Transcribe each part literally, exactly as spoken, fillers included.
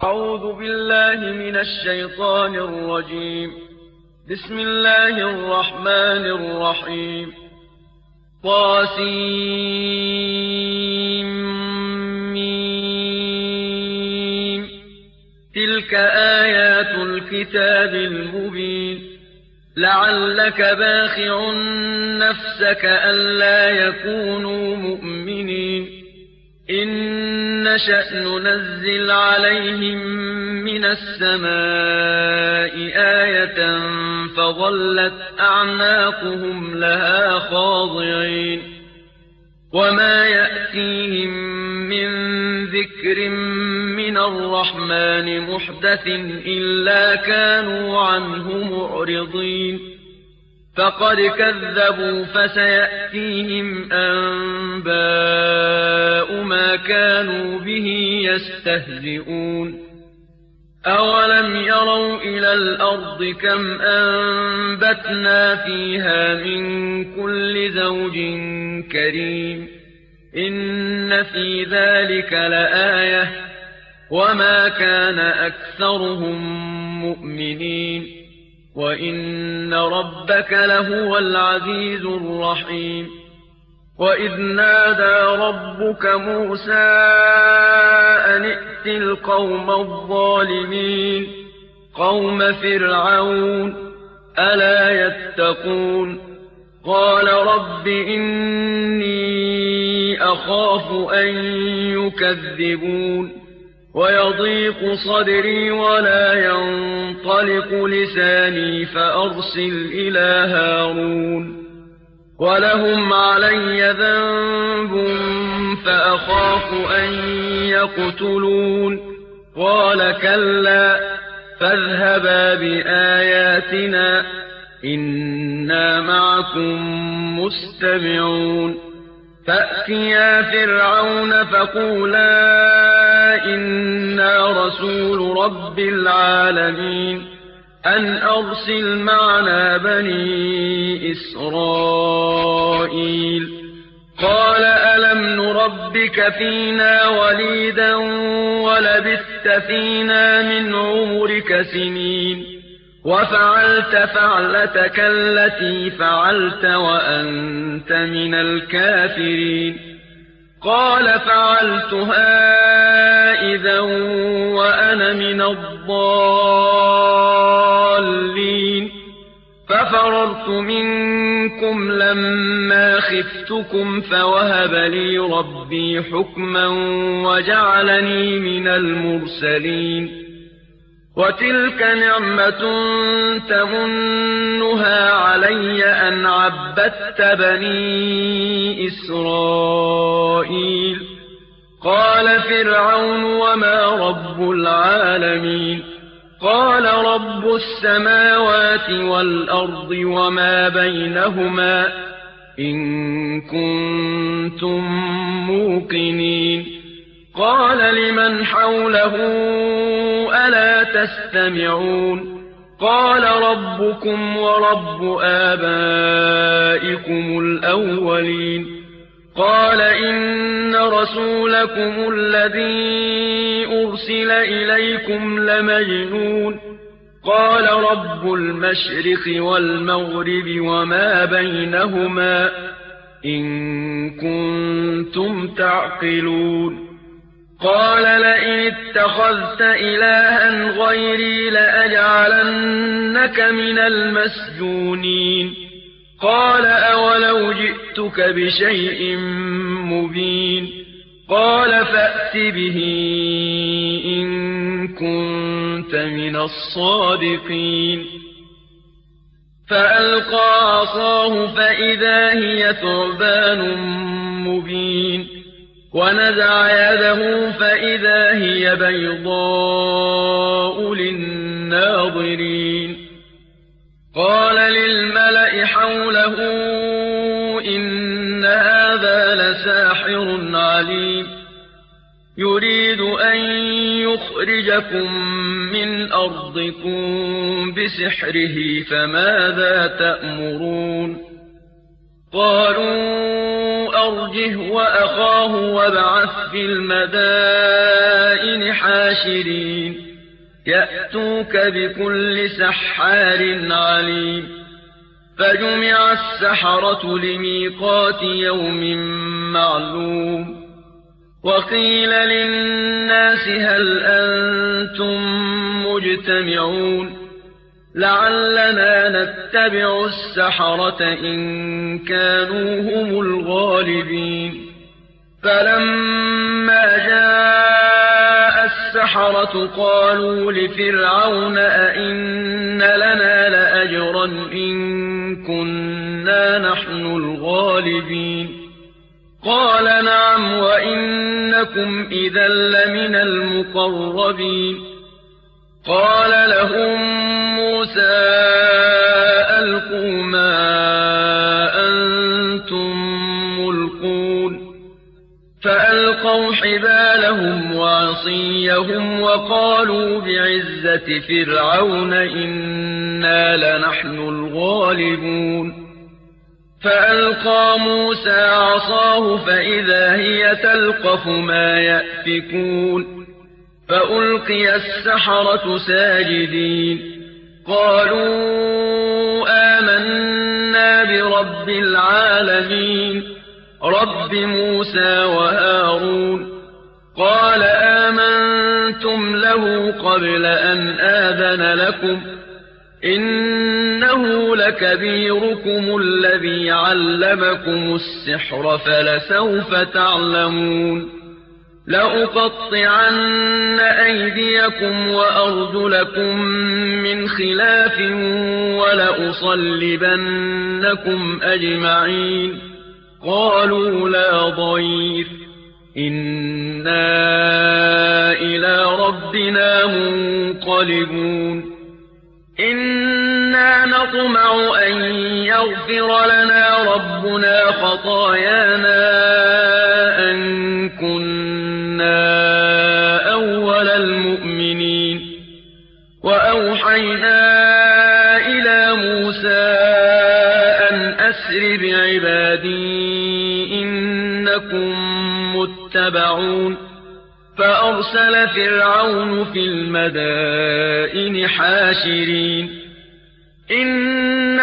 أعوذ بالله من الشيطان الرجيم. بسم الله الرحمن الرحيم. طاسيم تلك آيات الكتاب المبين. لعلك باخع نفسك ألا يكونوا مؤمنين. إن نشأ ننزل عليهم من السماء آية فظلت أعناقهم لها خاضعين. وما يأتيهم من ذكر من الرحمن محدث إلا كانوا عنه معرضين. فقد كذبوا فسيأتيهم أنباء ما كانوا به يستهزئون. أولم يروا إلى الأرض كم أنبتنا فيها من كل زوج كريم. إن في ذلك لآية وما كان أكثرهم مؤمنين. وإن ربك لهو العزيز الرحيم. وإذ نادى ربك موسى أن ائت القوم الظالمين قوم فرعون ألا يتقون. قال رب إني أخاف أن يكذبون ويضيق صدري ولا ينطلق لساني فأرسل إلى هارون ولهم علي ذنب فأخاف أن يقتلون. قال كلا فاذهبا بآياتنا إنا معكم مستمعون. فأتيا فرعون فقولا إنا رسول رب العالمين أن أرسل معنا بني إسرائيل. قال ألم نربك فينا وليدا ولبثت فينا من عمرك سنين وفعلت فعلتك التي فعلت وأنت من الكافرين. قال فعلتها إذا وأنا من الضالين. ففررت منكم لما خفتكم فوهب لي ربي حكما وجعلني من المرسلين. وتلك نعمة تمنها علي أن عبدت بني إسرائيل. قال فرعون وما رب العالمين. قال رب السماوات والأرض وما بينهما إن كنتم موقنين. قال لمن حوله ألا تستمعون. قال ربكم ورب آبائكم الأولين. قال إن رسولكم الذي أرسل إليكم لمجنون. قال رب المشرق والمغرب وما بينهما إن كنتم تعقلون. قال لئن اتخذت إلها غيري لأجعلنك من المسجونين. قال أولو جئتك بشيء مبين. قال فأت به إن كنت من الصادقين. فألقى عصاه فإذا هي ثعبان مبين. ونزع يده فإذا هي بيضاء للناظرين. قال للملأ حوله إن هذا لساحر عليم يريد أن يخرجكم من أرضكم بسحره فماذا تأمرون. قالوا أرجه وأخاه وابعث في المدائن حاشرين يأتوك بكل سحار عليم فجمع السحرة لميقات يوم معلوم وقيل للناس هل أنتم مجتمعون لعلنا نتبع السحرة إن كانوا هم الغالبين فلما جاء السحرة قالوا لفرعون أئن لنا لأجرا إن كنا نحن الغالبين قال نعم وإنكم إذا لمن المقربين قال لهم موسى ألقوا ما أنتم ملقون فألقوا حبالهم وعصيهم وقالوا بعزة فرعون إنا لنحن الغالبون فألقى موسى عصاه فإذا هي تلقف ما يأفكون فألقي السحرة ساجدين قالوا آمنا برب العالمين رب موسى وهارون قال آمنتم له قبل أن آذن لكم إنه لكبيركم الذي علمكم السحر فلسوف تعلمون لأقطعن أيديكم وأرجلكم من خلاف ولأصلبنكم أجمعين قالوا لا ضير إنا إلى ربنا منقلبون إنا نطمع أن يغفر لنا ربنا خطايانا أن كنا أول المؤمنين وأوحينا إلى موسى أن أسر بعبادي إنكم متبعون فأرسل فرعون في المدائن حاشرين إن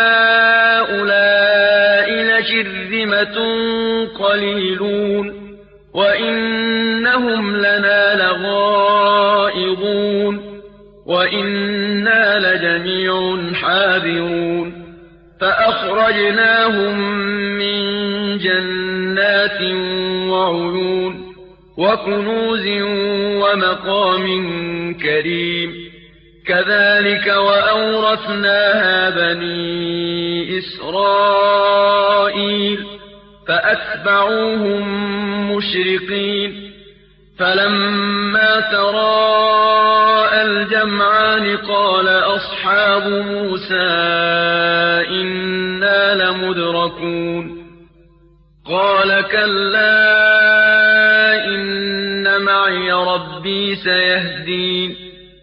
هؤلاء لشرذمة قليلون وإنهم لنا لغائظون وإنا لجميع حاذرون فأخرجناهم من جنات وعيون وكنوز ومقام كريم كذلك وأورثناها بني إسرائيل فأتبعوهم مشرقين فلما تراءى الجمعان قال أصحاب موسى إنا لمدركون قال كلا إن معي ربي سيهدين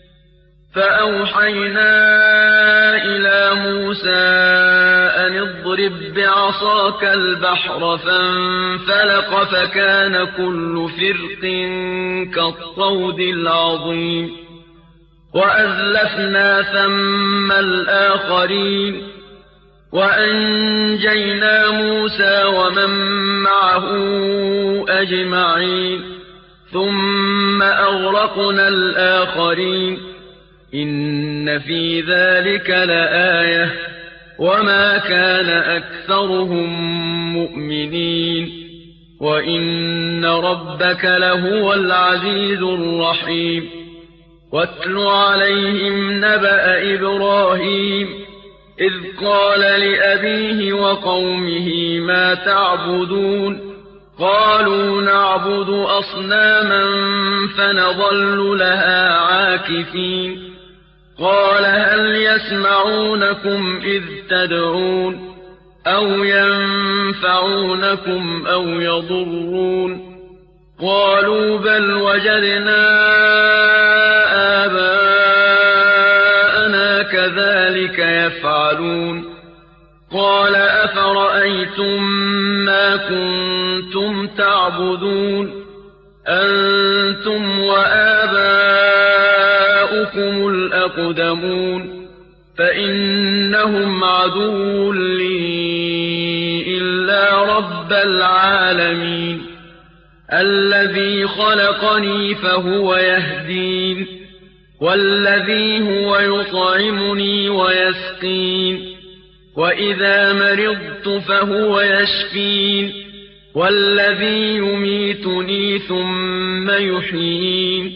فأوحينا إلى موسى أن اضرب بعصاك البحر فانفلق فكان كل فرق كالطود العظيم وأزلفنا ثم الآخرين وأنجينا موسى ومن معه أجمعين ثم أغرقنا الآخرين إن في ذلك لآية وما كان أكثرهم مؤمنين وإن ربك لهو العزيز الرحيم واتل عليهم نبأ إبراهيم إذ قال لأبيه وقومه ما تعبدون قالوا نعبد أصناما فنظل لها عاكفين قال هل يسمعونكم إذ تدعون أو ينفعونكم أو يضرون قالوا بل وجدنا آباءنا كذلك يفعلون قال أفرأيتم ما كنتم تعبدون أنتم وآباؤكم الأقدمون فإنهم عدو لي إلا رب العالمين الذي خلقني فهو يهدين والذي هو يطعمني ويسقين وإذا مرضت فهو يشفين والذي يميتني ثم يحيين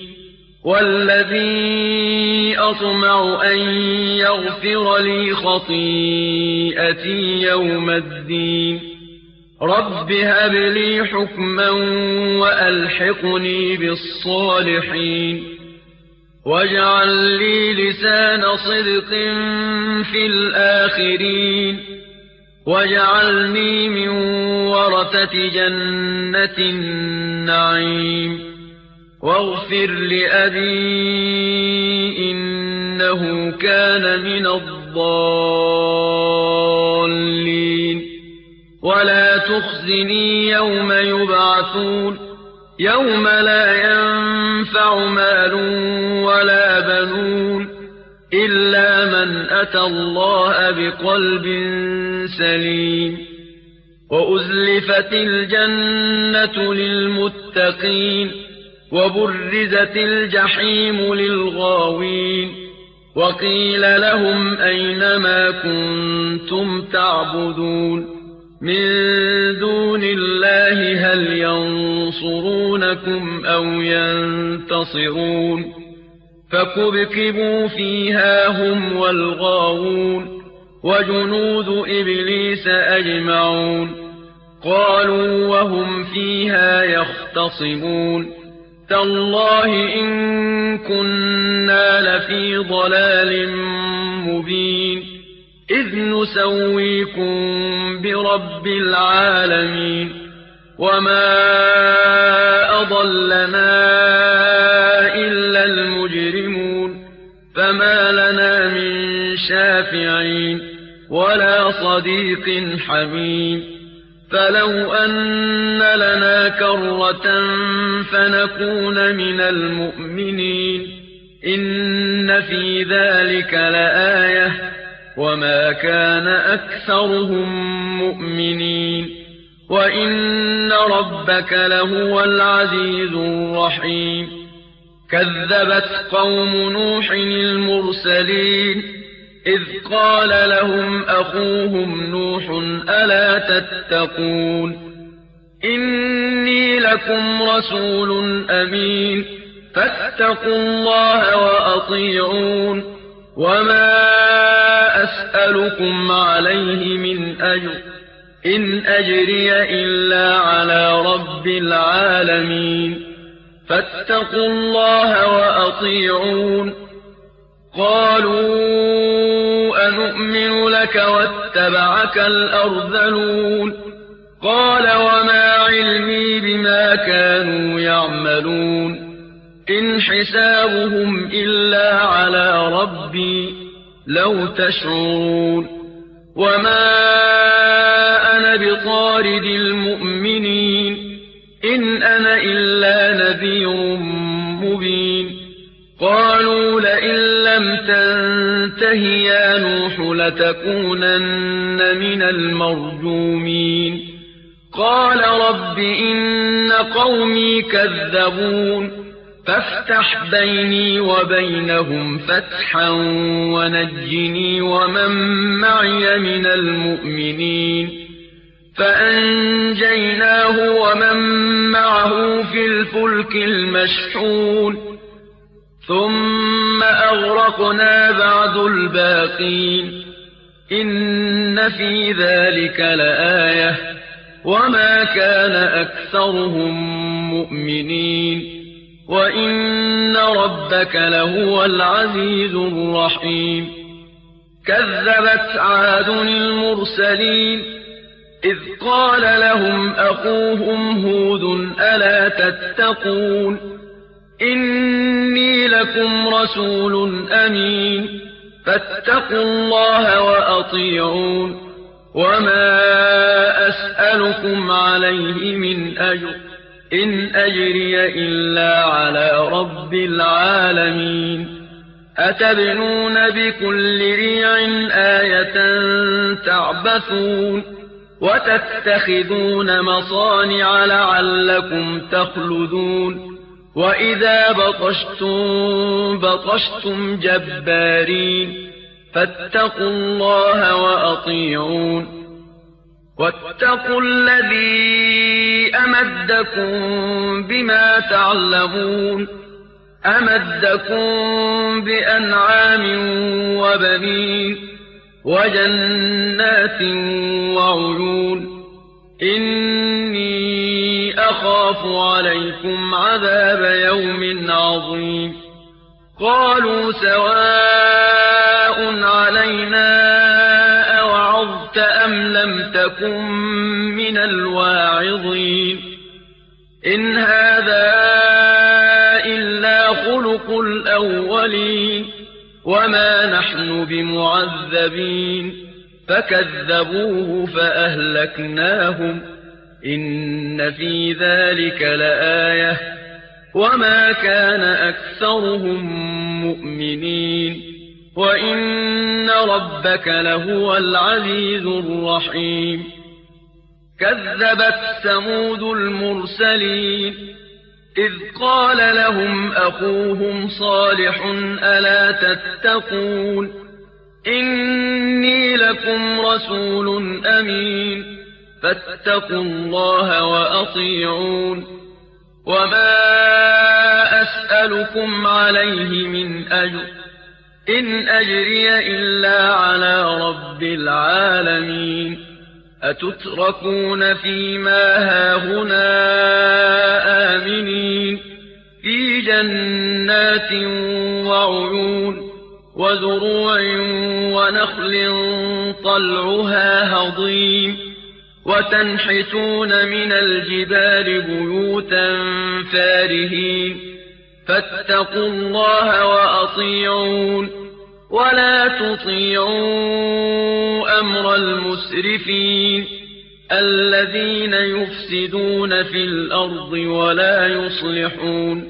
والذي أطمع أن يغفر لي خطيئتي يوم الدين رب هب لي حكما وألحقني بالصالحين واجعل لي لسان صدق في الآخرين واجعلني من ورثة جنة النعيم واغفر لأبي إنه كان من الضالين ولا تخزني يوم يبعثون يوم لا ينفع مال ولا بنون إلا من أتى الله بقلب سليم وأزلفت الجنة للمتقين وبرزت الجحيم للغاوين وقيل لهم أين ما كنتم تعبدون من دون الله هل ينصرونكم أو ينتصرون فكبكبوا فيها هم والغاوون وجنود إبليس أجمعون قالوا وهم فيها يختصمون تالله إن كنا لفي ضلال مبين إذ نسويكم برب العالمين وما أضلنا إلا المجرمون فما لنا من شافعين ولا صديق حميم فلو أن لنا كرة فنكون من المؤمنين إن في ذلك لآية وما كان أكثرهم مؤمنين وإن ربك لهو العزيز الرحيم كذبت قوم نوح المرسلين إذ قال لهم أخوهم نوح ألا تتقون إني لكم رسول أمين فاتقوا الله وأطيعون وما أسألكم عليه من أجر إن أجري إلا على رب العالمين فاتقوا الله وأطيعون قالوا أنؤمن لك واتبعك الأرذلون قال وما علمي بما كانوا يعملون إن حسابهم إلا على ربي لو تشعرون وما أنا بطارد المؤمنين إن أنا إلا نذير مبين قالوا لئن لم تنته يا نوح لتكونن من المرجومين قال رب إن قومي كذبون فافتح بيني وبينهم فتحا ونجني ومن معي من المؤمنين فأنجيناه ومن معه في الفلك المشحون ثم أغرقنا بعد الباقين إن في ذلك لآية وما كان أكثرهم مؤمنين وإن ربك لهو العزيز الرحيم كذبت عاد المرسلين إذ قال لهم أخوهم هود ألا تتقون إني لكم رسول أمين فاتقوا الله وأطيعون وما أسألكم عليه من أجر إن أجري إلا على رب العالمين أتبنون بكل ريع آية تعبثون وتتخذون مصانع لعلكم تخلدون وإذا بطشتم بطشتم جبارين فاتقوا الله وأطيعون واتقوا الذي أمدكم بما تعلمون أمدكم بأنعام وبنين وجنات وعيون إني أخاف عليكم عذاب يوم عظيم قالوا سواء علينا أوعظت أم لم تكن من الواعظين إن هذا إلا خلق الأولين وما نحن بمعذبين فكذبوه فأهلكناهم إن في ذلك لآية وما كان أكثرهم مؤمنين وإن ربك لهو العزيز الرحيم كذبت ثمود المرسلين إذ قال لهم أخوهم صالح ألا تتقون إني لكم رسول أمين فاتقوا الله وأطيعون وما أسألكم عليه من أجر إن أجري إلا على رب العالمين أتتركون فيما هاهنا آمنين في جنات وعيون وزروع ونخل طلعها هضيم وتنحتون من الجبال بيوتا فارهين فاتقوا الله وأطيعون ولا تطيعوا أمر المسرفين الذين يفسدون في الأرض ولا يصلحون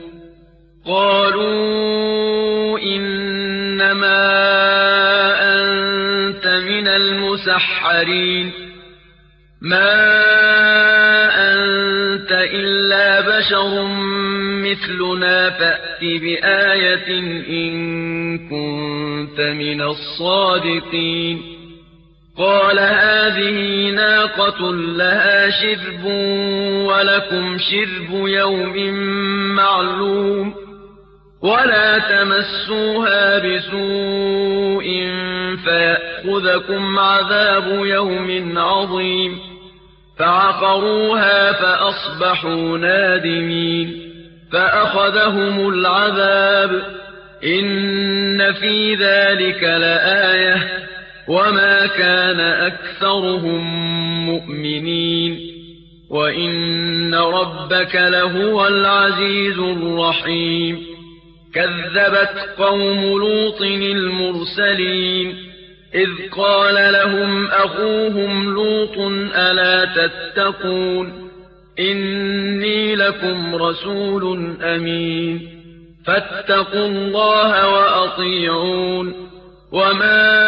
قالوا إنما أنت من المسحرين ما أنت إلا بشر مثلنا فأت بآية إن كنت من الصادقين قال هذه ناقة لها شرب ولكم شرب يوم معلوم ولا تمسوها بسوء فيأخذكم عذاب يوم عظيم فعقروها فأصبحوا نادمين فأخذهم العذاب إن في ذلك لآية وما كان أكثرهم مؤمنين وإن ربك لهو العزيز الرحيم كذبت قوم لوط المرسلين إذ قال لهم أخوهم لوط ألا تتقون إني لكم رسول أمين فاتقوا الله وأطيعون وما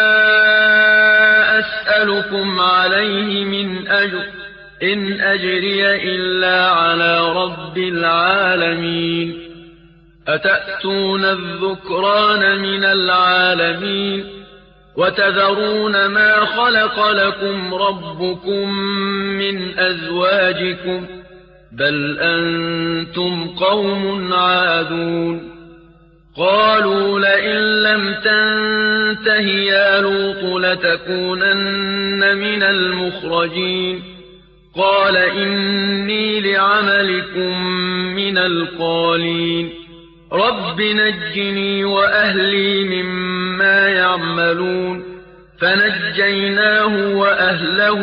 أسألكم عليه من أجر إن أجري إلا على رب العالمين أتأتون الذكران من العالمين وتذرون ما خلق لكم ربكم من أزواجكم بل أنتم قوم عادون قالوا لئن لم تنته يا لوط لتكونن من المخرجين قال إني لعملكم من القالين رب نجني وأهلي مما يعملون فنجيناه وأهله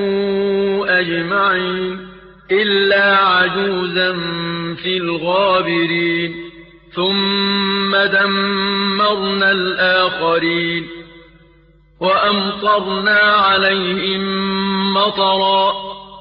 أجمعين إلا عجوزا في الغابرين ثم دمرنا الآخرين وأمطرنا عليهم مطرا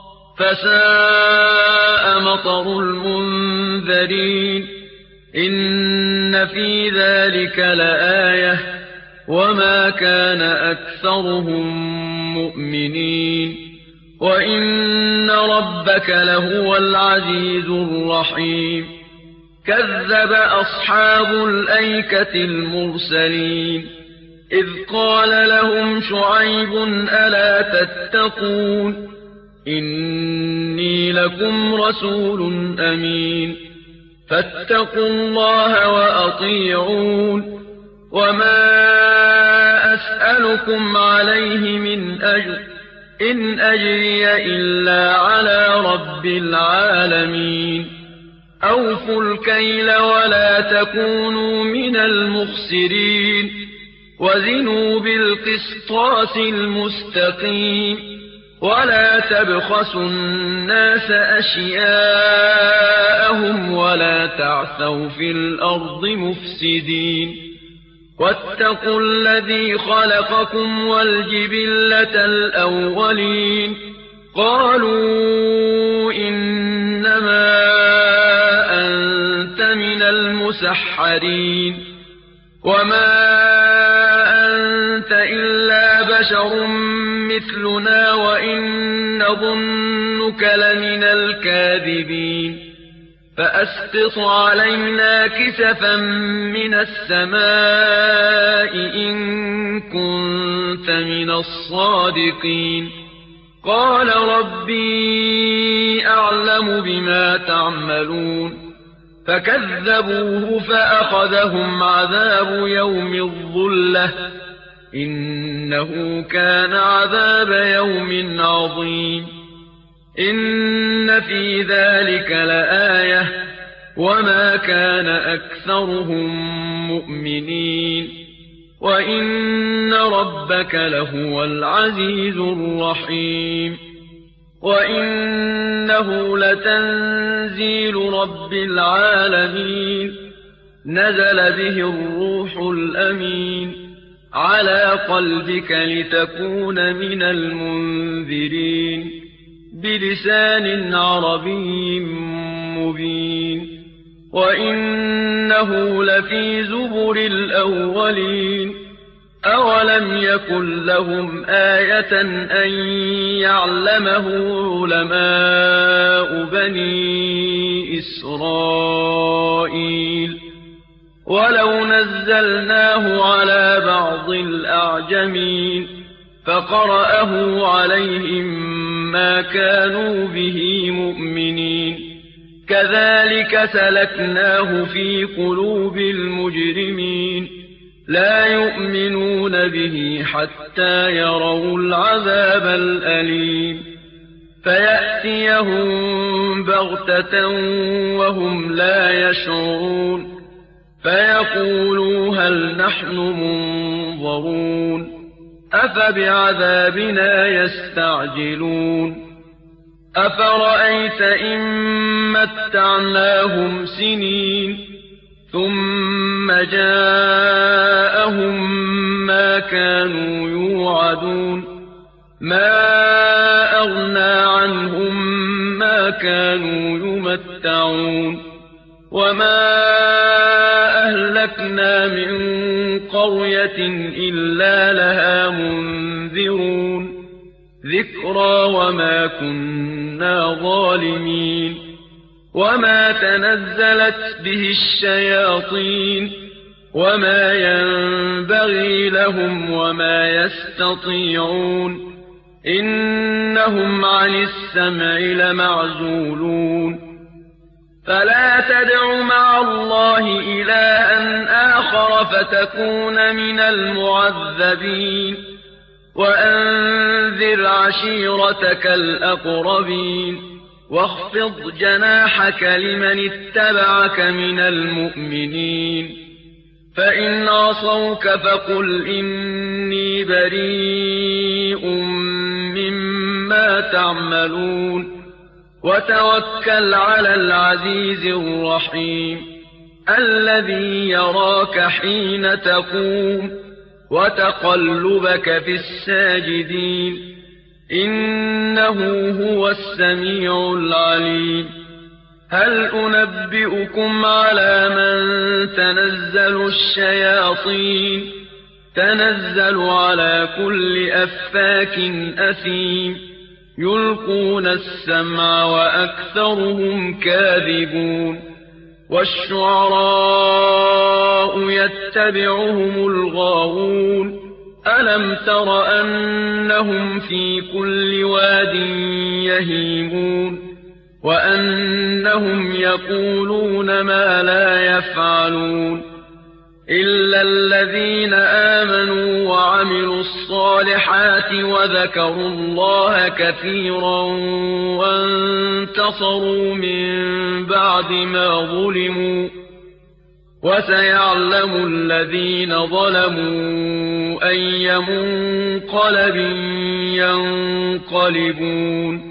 فساء مطر المنذرين إن في ذلك لآية وما كان أكثرهم مؤمنين وإن ربك لهو العزيز الرحيم كذب أصحاب الأيكة المرسلين إذ قال لهم شعيب ألا تتقون إني لكم رسول أمين فاتقوا الله وأطيعون وما أسألكم عليه من أجر إن أجري إلا على رب العالمين أوفوا الكيل ولا تكونوا من المخسرين وزنوا بالقسطاس المستقيم ولا تبخسوا الناس أشياءهم ولا تعثوا في الأرض مفسدين واتقوا الذي خلقكم والجبلة الأولين قالوا إنما أنت من المسحرين وما أنت إلا بشر مثلنا وإن نظنك لمن الكاذبين فأسقط علينا كسفا من السماء إن كنت من الصادقين قال ربي أعلم بما تعملون فكذبوه فأخذهم عذاب يوم الظلة إنه كان عذاب يوم عظيم إن في ذلك لآية وما كان أكثرهم مؤمنين وإن ربك لهو العزيز الرحيم وإنه لتنزيل رب العالمين نزل به الروح الأمين على قلبك لتكون من المنذرين بلسان عربي مبين وإنه لفي زبر الأولين أولم يكن لهم آية أن يعلمه علماء بني إسرائيل ولو نزلناه على بعض الأعجمين فقرأه عليهم ما كانوا به مؤمنين كذلك سلكناه في قلوب المجرمين لا يؤمنون به حتى يروا العذاب الأليم فيأتيهم بغتة وهم لا يشعرون فيقولوا هل نحن منظرون أفبعذابنا يستعجلون أفرأيت إن متعناهم سنين ثم جاءهم ما كانوا يوعدون ما أغنى عنهم ما كانوا يمتعون وما أهلكنا من قرية إلا لها منذرون ذكرى وما كنا ظالمين وما تنزلت به الشياطين وما ينبغي لهم وما يستطيعون إنهم عن السمع لمعزولون فلا تدع مع الله إلها آخر فتكون من المعذبين وأنذر عشيرتك الأقربين واخفض جناحك لمن اتبعك من المؤمنين فإن عصوك فقل إني بريء مما تعملون وتوكل على العزيز الرحيم الذي يراك حين تقوم وتقلبك في الساجدين إنه هو السميع العليم هل أنبئكم على من تنزل الشياطين تنزل على كل أفاك أثيم يلقون السمع وأكثرهم كاذبون والشعراء يتبعهم الغاوون ألم تر أنهم في كل واد يهيمون وأنهم يقولون ما لا يفعلون إلا الذين آمنوا وعملوا الصالحات وذكروا الله كثيرا وانتصروا من بعد ما ظلموا وسيعلم الذين ظلموا أي منقلب ينقلبون